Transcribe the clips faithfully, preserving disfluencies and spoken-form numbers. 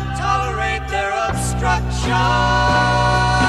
tolerate their obstruction.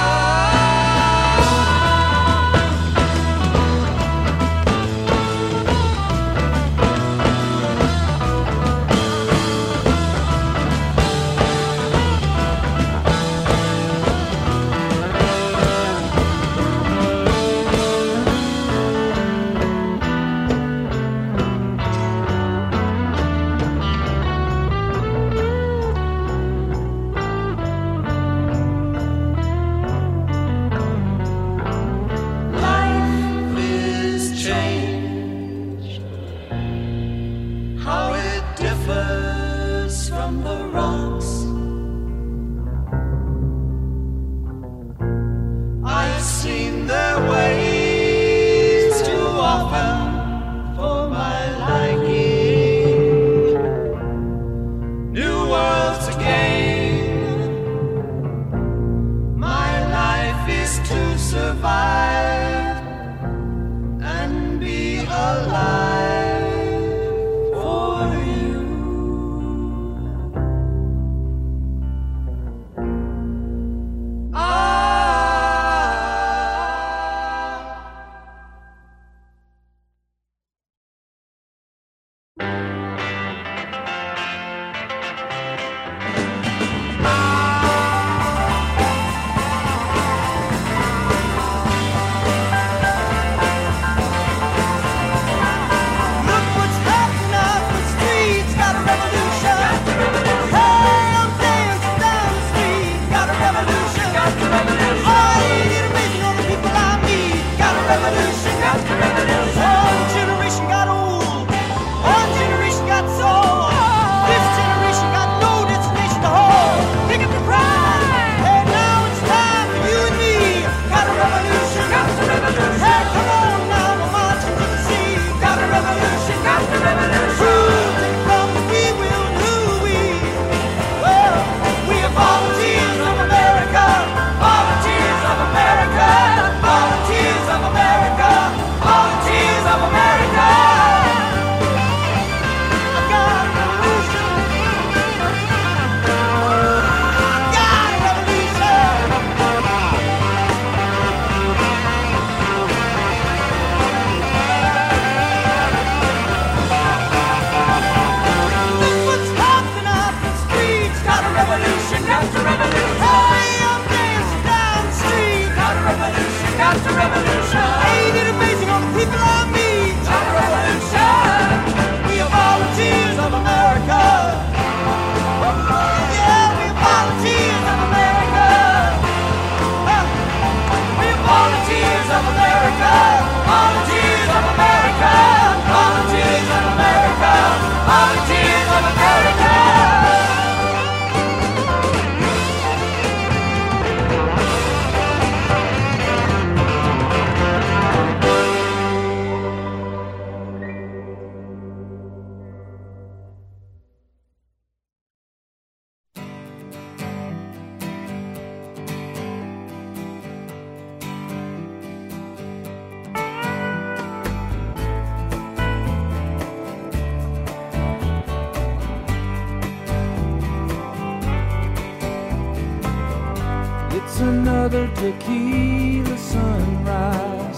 Another tequila sunrise,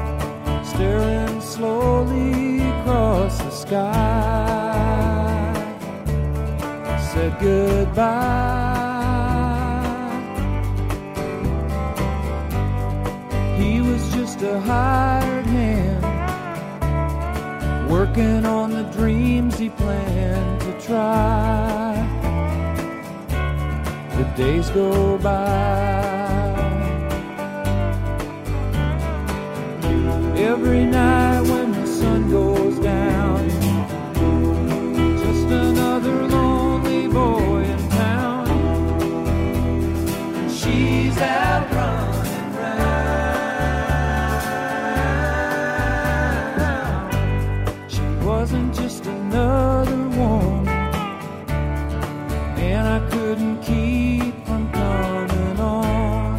staring slowly across the sky. Said goodbye. He was just a hired hand, working on the dreams he planned to try. The days go by. Every night when the sun goes down, just another lonely boy in town. She's out running round. She wasn't just another woman, and I couldn't keep from coming on.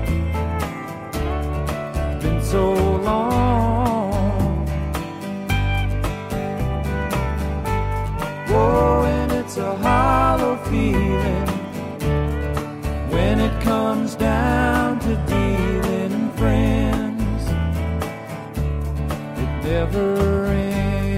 It's been so long comes down to dealing friends, it never ends.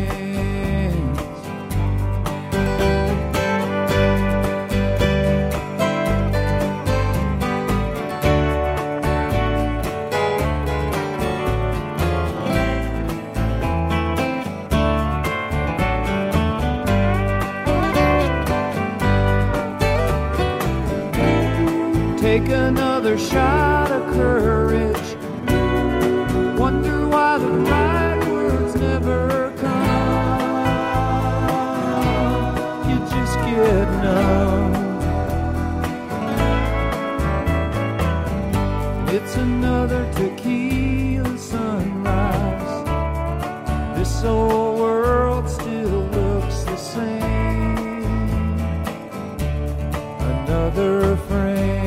Take another shot of courage. Wonder why the right words never come. You just get numb. It's another tequila sunrise. This old world still looks the same. Another frame.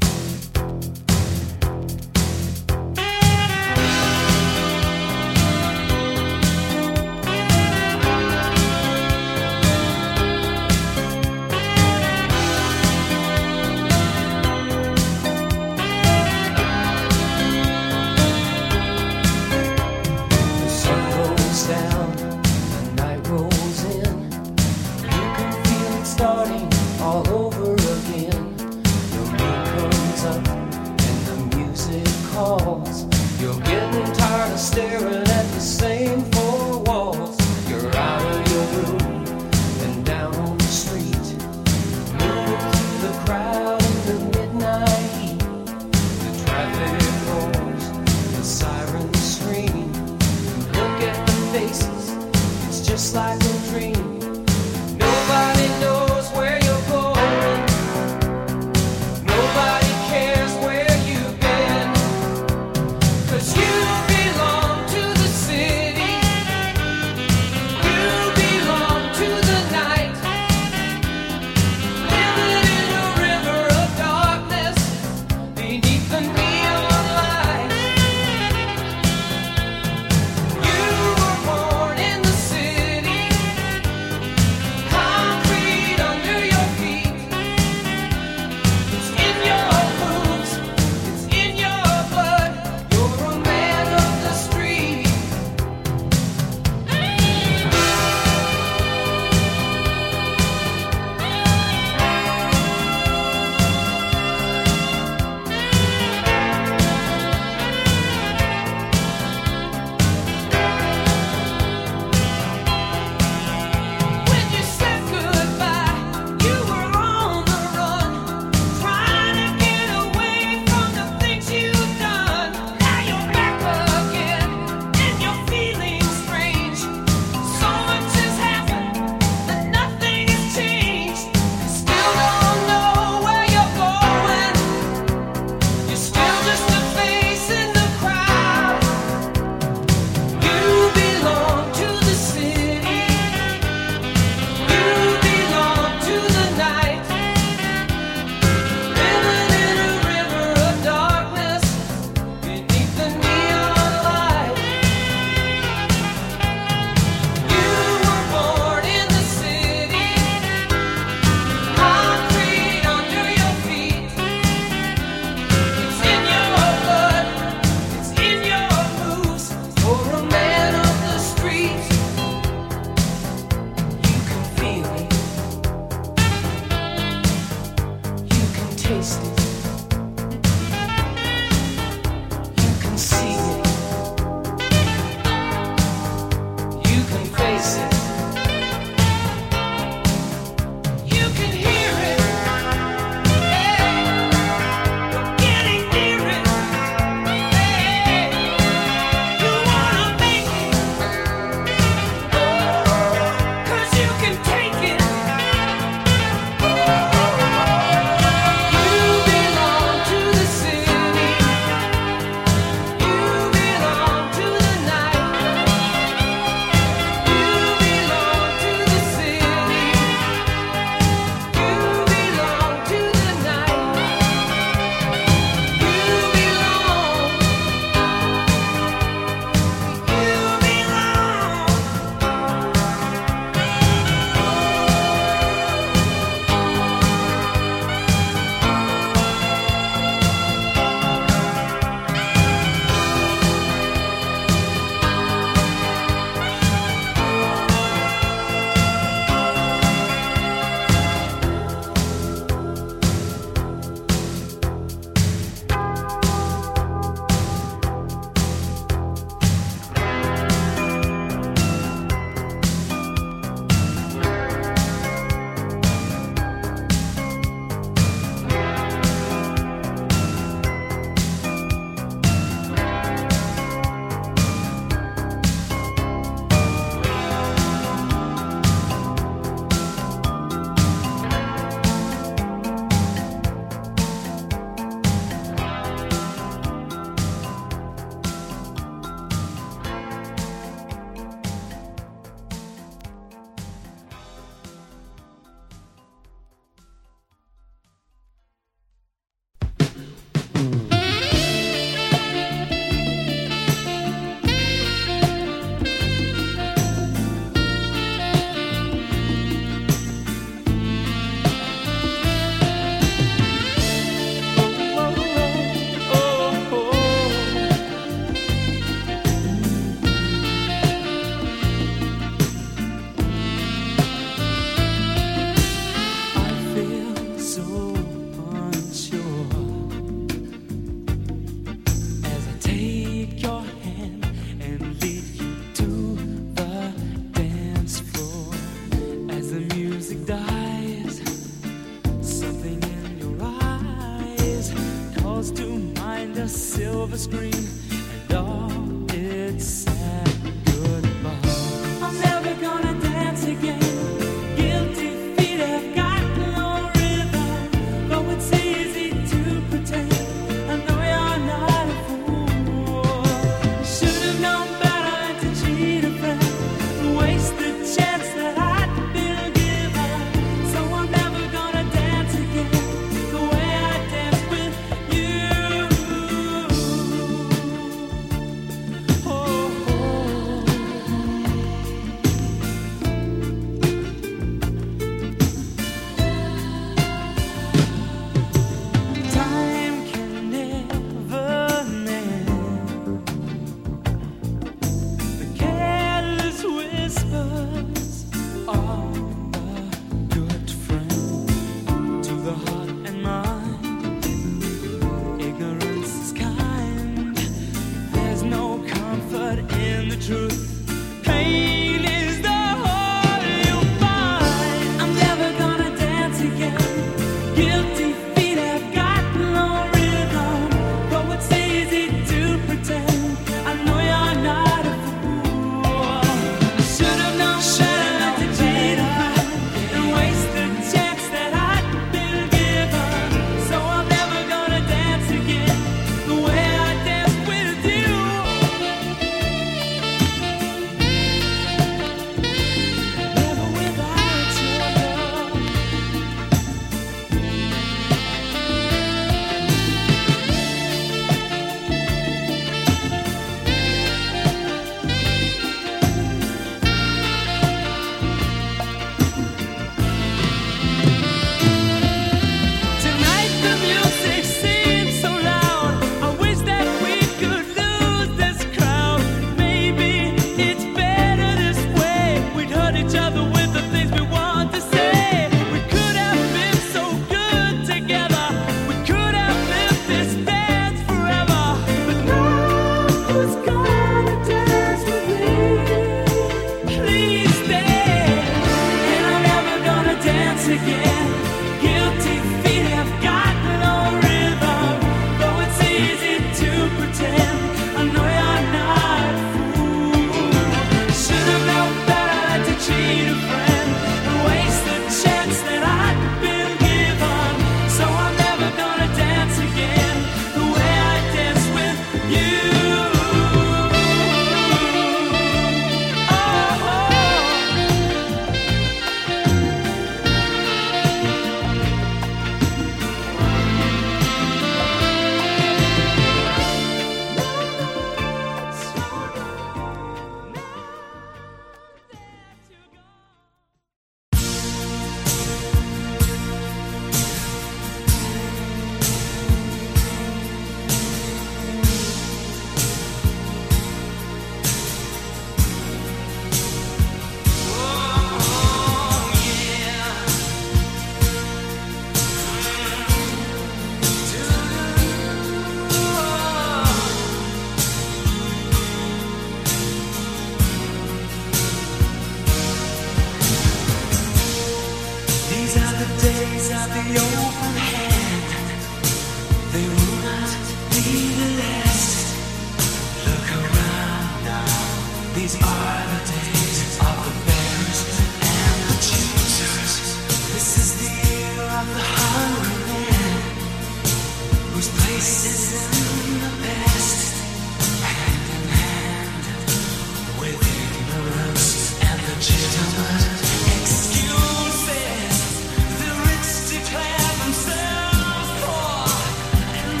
Excuses, the rich declare themselves poor, and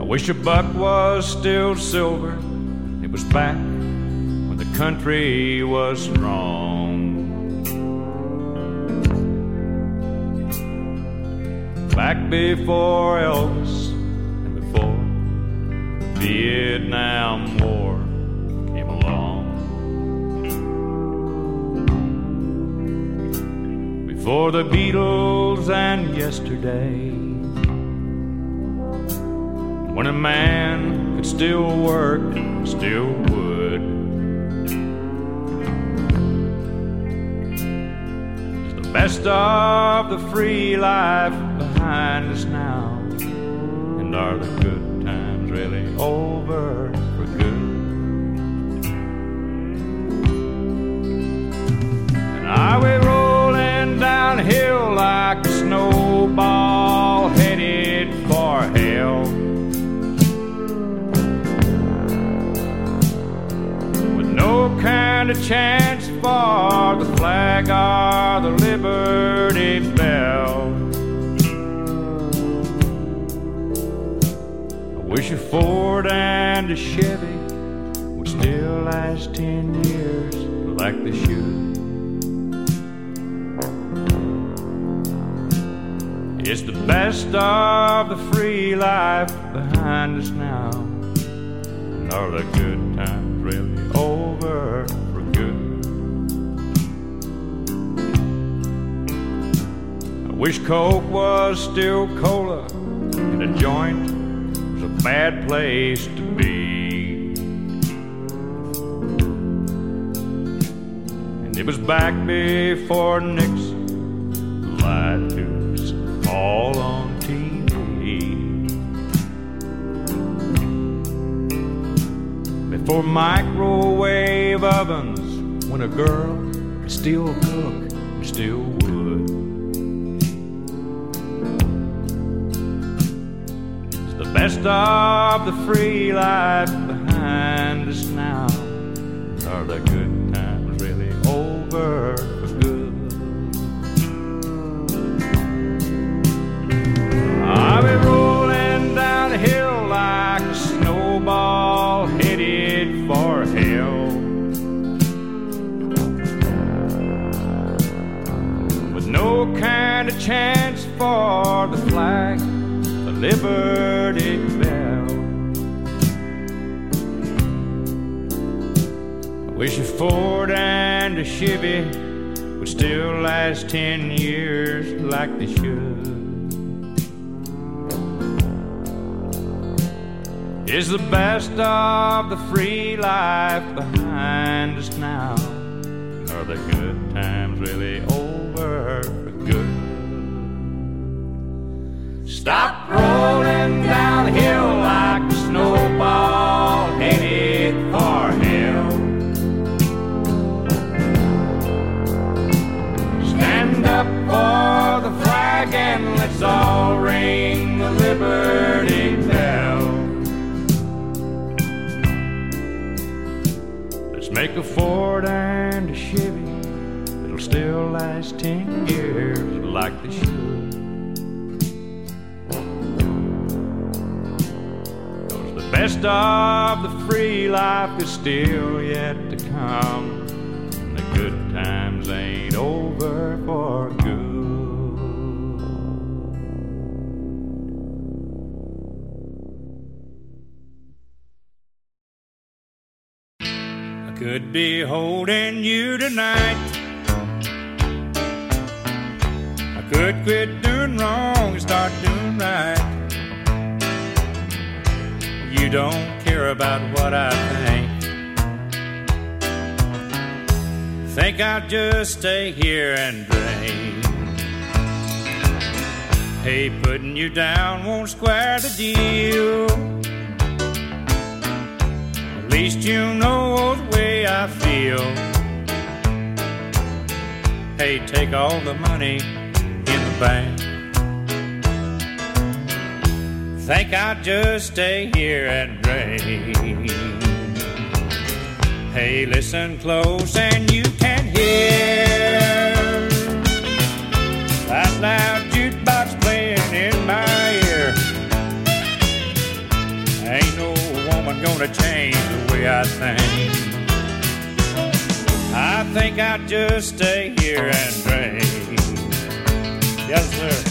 wish a buck was still silver. It was back when the country was strong. Back before Elvis and before the Vietnam War came along. Before the Beatles and yesterday, when a man could still work, still would. It's the best of the free life behind us now. And are the good times really over for good? And are we rolling downhill like a snowball headed for hell? No kind of chance for the flag or the Liberty Bell. I wish a Ford and a Chevy would still last ten years like they should. It's the best of the free life behind us now. And are the good times really over for good? I wish Coke was still cola and a joint was a bad place to be. And it was back before Nixon lied to us all on T V. For microwave ovens, when a girl could still cook and still would. It's the best of the free life behind us now. Are the good times really over for good? Are we rolling down the hill like a snowball headed for hell? With no kind of chance for the flag, the Liberty Bell. I wish a Ford and a Chevy would still last ten years like they should. Is the best of the free life behind us now? Are the good times really over for good? Stop rolling downhill like a snowball headed for hell. Stand up for the flag and let's all ring the Liberty Bell. Make a Ford and a Chevy that'll still last ten years like they should. 'Cause the best of the free life is still yet to come, and the good times ain't over for good. Could be holding you tonight. I could quit doing wrong and start doing right. You don't care about what I think. Think I'll just stay here and drink. Hey, putting you down won't square the deal. At least you know the way I feel. Hey, take all the money in the bank. Think I'll just stay here and drink. Hey, listen close and you can hear that loud jukebox playing in my ear. gonna change the way I think. I think I'll just stay here and drink. Yes, sir.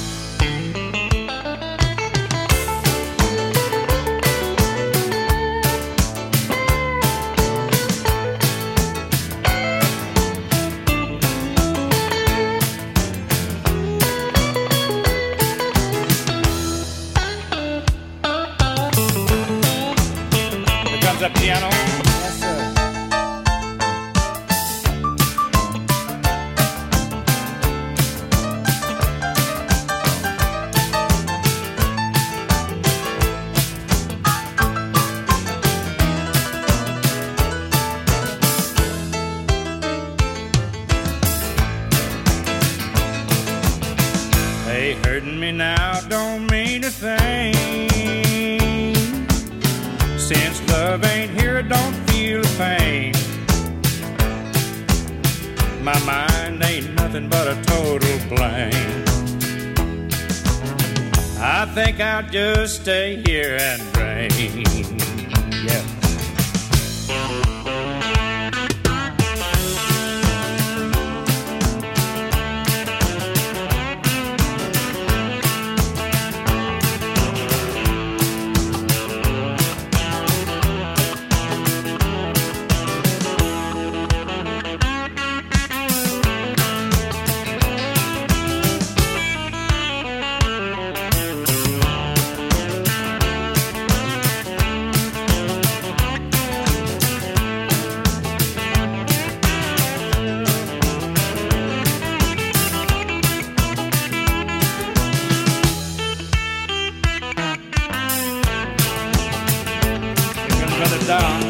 The piano. Yes, sir. Hey, hurting me now don't mean a thing. Since love ain't here, I don't feel the pain. My mind ain't nothing but a total blank. I think I'll just stay here and drink. Yeah. Down.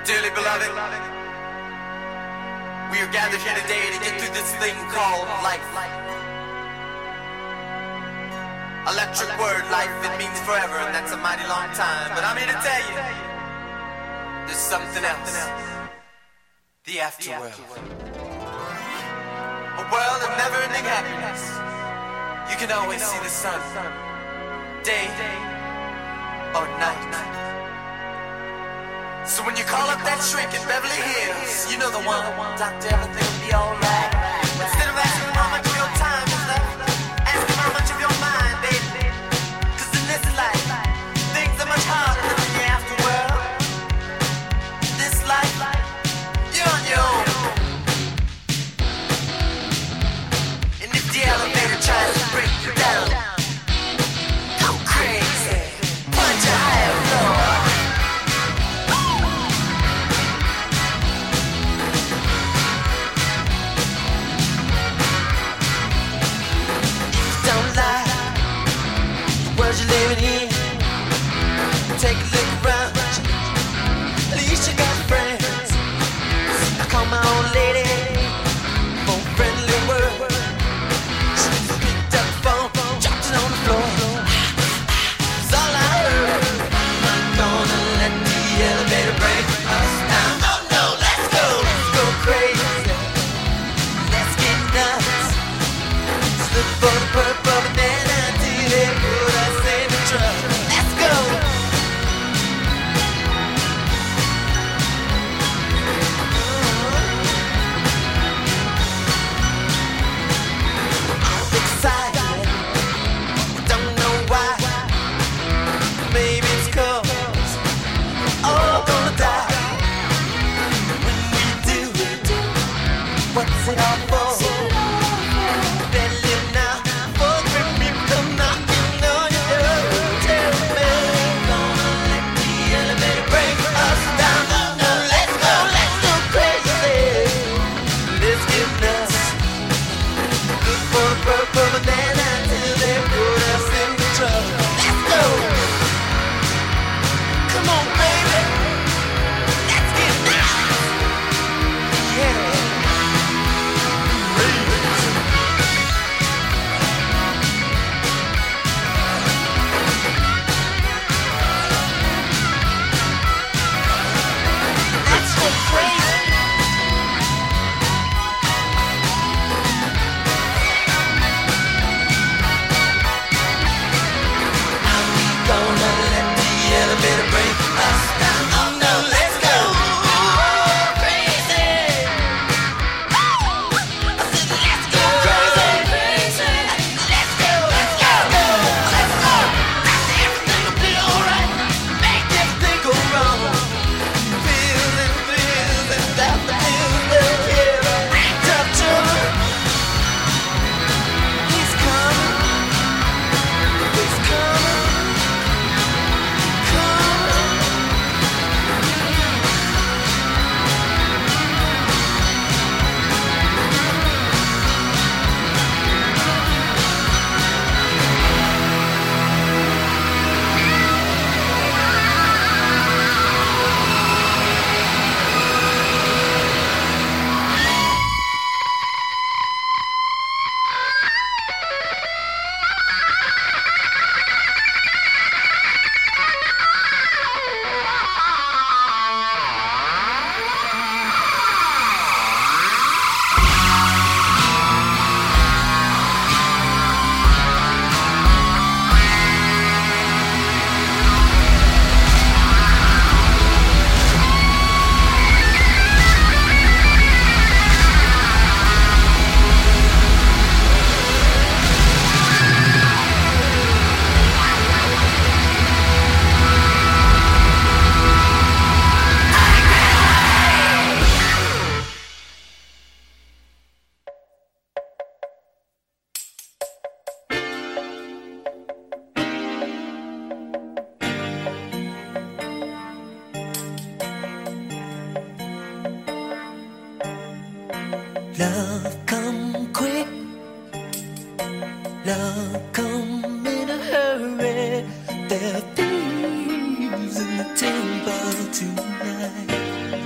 Dearly beloved, we are gathered here today to get through this thing called life. Electric word, life, it means forever, and that's a mighty long time. But I'm here to tell you, there's something else. The afterworld. A world of never-ending happiness. You can always see the sun, day or night. So when you call up that shrink in Beverly Hills, you know the one, doctor, everything will be alright. Instead of asking how much of your time is left, ask him how much of your mind, baby. Cause in this life, things are much harder than in the afterworld. This life, you're on your own. And if the elevator tries to break you down, go crazy, punch a higher floor. You're living here, take a look around. At least you got friends. I call my old lady for a friendly word. She picked up the phone, dropped it on the floor. It's all I heard. I'm not gonna let the elevator break us down. Oh no, let's go, let's go crazy. Let's get nuts. Let's look for the purple banana till they put us. Let's go. I'm excited, don't know why. Maybe it's 'cause we're all gonna die. When we do, what's it all for? Better live now, for the people come knocking. Purple banana till they put us in the trouble. Let's go. Come on, baby. Let's get nice. Yeah. Let's go crazy. Elevator break us down. Oh no, let's go. Oh, crazy. Woo. I said let's go. Crazy, crazy. Let's go, let's go. Let's go. That's everything will be alright. Make everything go wrong. Feels and feels and that the feels will hear. Tough trouble. He's coming. He's coming. Love come quick, love come in a hurry. There are thieves in the temple tonight.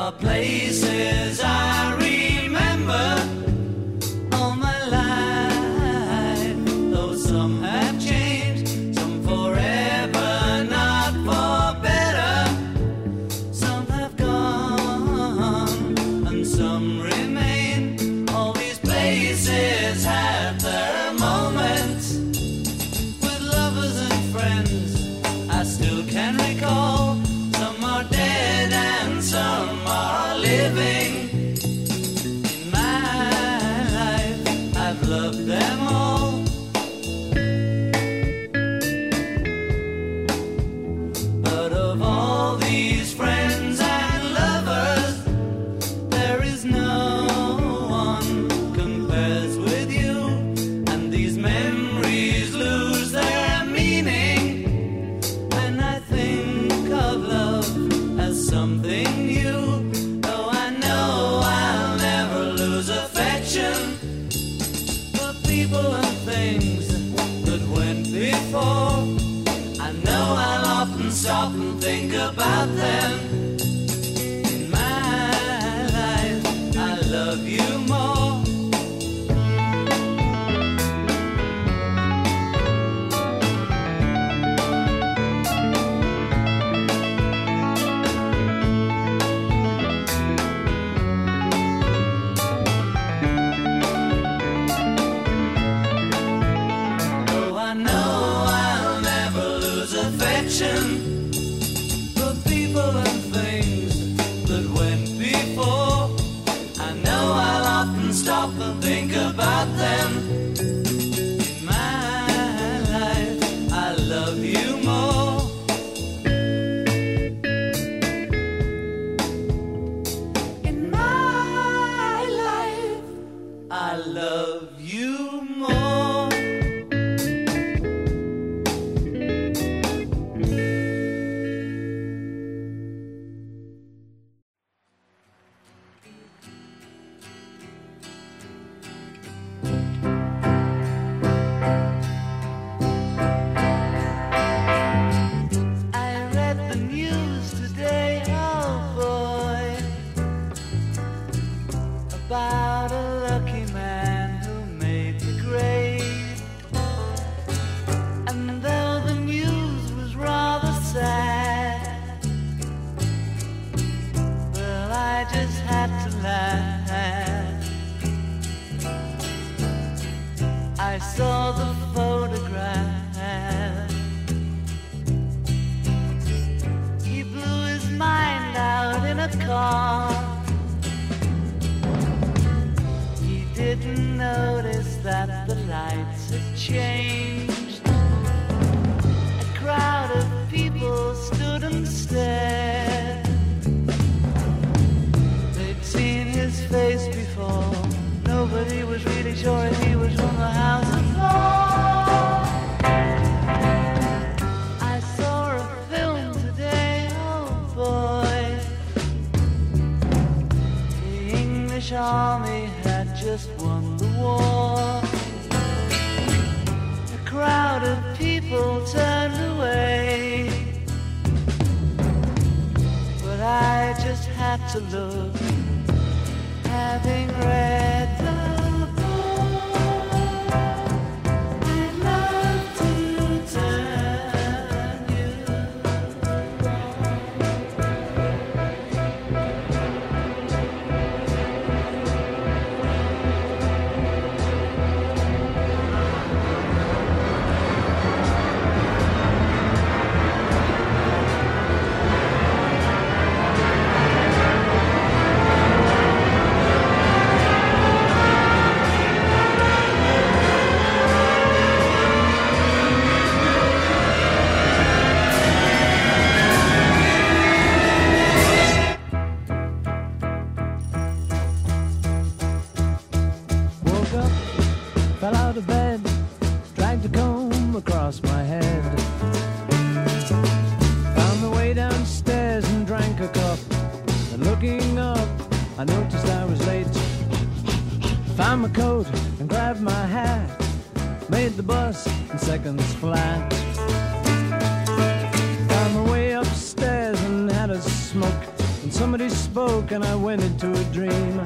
are places I remember all my life, though some have changed, some forever, not for better. Some have gone and some remain. All these places have their moments with lovers and friends I still can recall. Some are dead and some are living. In my life, I've loved them all. But of all these friends and lovers, there is no one compares with you. And these memories lose their meaning when I think of love as something new. Though I know I'll never lose affection for people and things that went before. I know I'll often stop and think about them. In my life, I love you more. Though I know I'll never lose affection for people and things that went before. I know I'll often stop and think about them. In my life, I love you more. In my life, I love you more. I read the news today, oh boy, about a lucky man who made the grade. And though the news was rather sad, well, I just had to laugh. I saw the photograph. He blew his mind out in a car. He didn't notice that the lights had changed. A crowd of people stood and stared. They'd seen his face before. Nobody was really sure if he was from the House of Lords. I saw a film today, oh boy. The English army had just won the war. A crowd of people turned away, but I just had to look, having read the book. I'd love to turn you fell out of bed, dragged a comb across my head. Found my way downstairs and drank a cup. And looking up, I noticed I was late. Found my coat and grabbed my hat. Made the bus in seconds flat. Found my way upstairs and had a smoke. And somebody spoke and I went into a dream.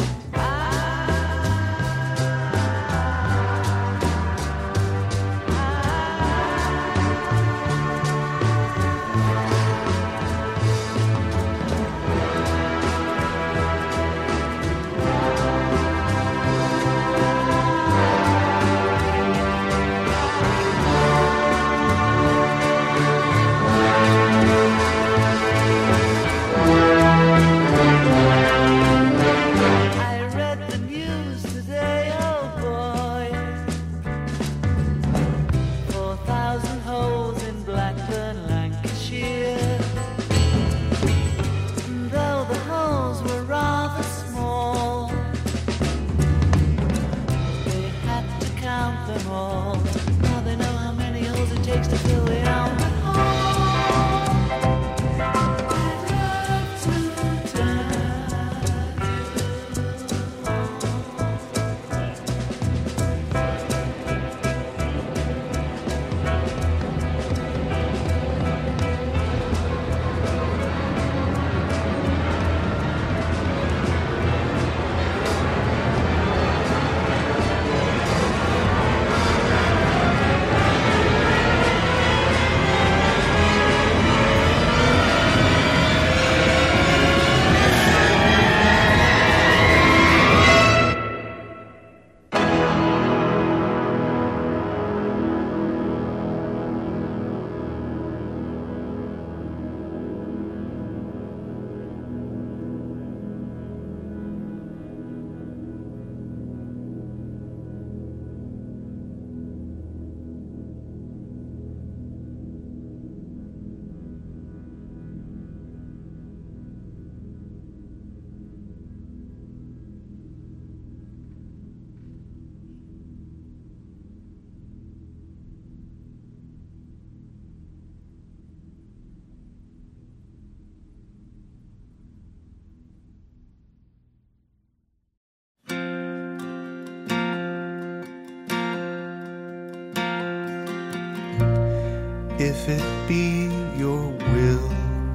If it be your will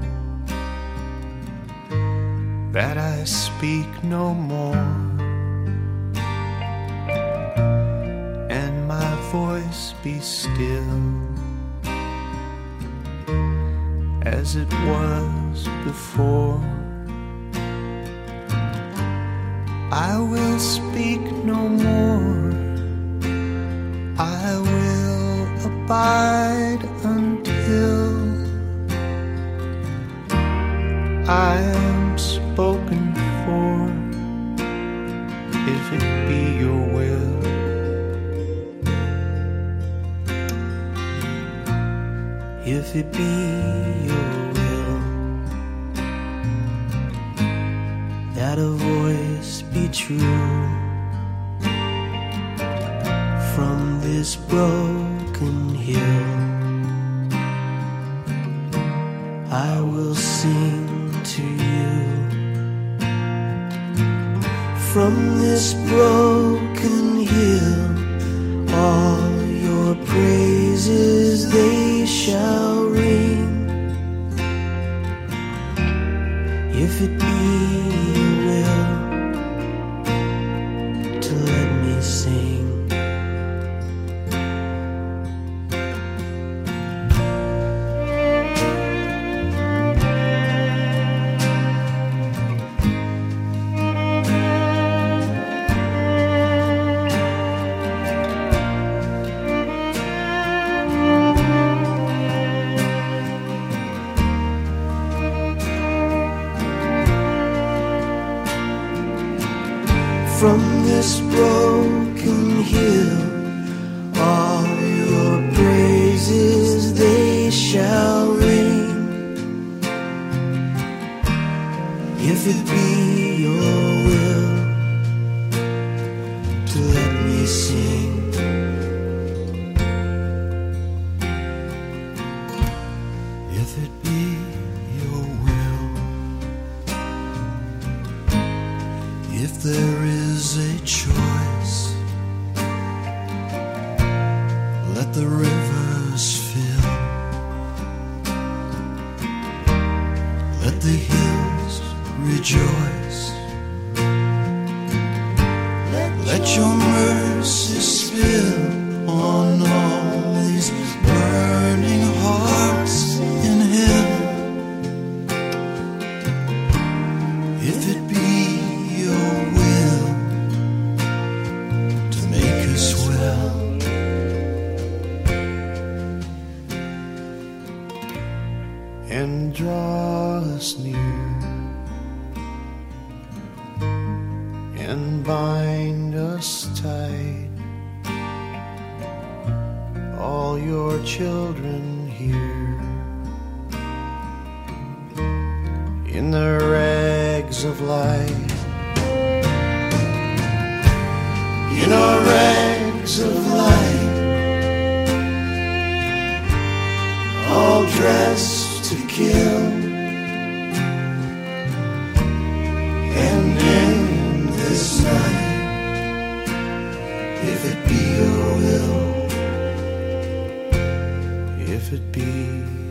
that I speak no more, and my voice be still as it was before, I will speak no more. I will abide until I am spoken for, if it be your will. If it be your will that a voice be true from this broken hill, I will sing to you. From this broken hill, all your praises they shall ring. If it be your will to let me sing, from this broken hill, all your praises they shall ring. If it be your will to let me sing, if it be your will, if there is a choice, let the rivers fill, let the hills rejoice. Let your mercy spill on all these burning hearts in heaven. If it be your will to make us well, and draw us near, and bind us tight, all your children here, in the rags of light, in our rags of light, all dressed to kill, and in this night, if it be your will, if it be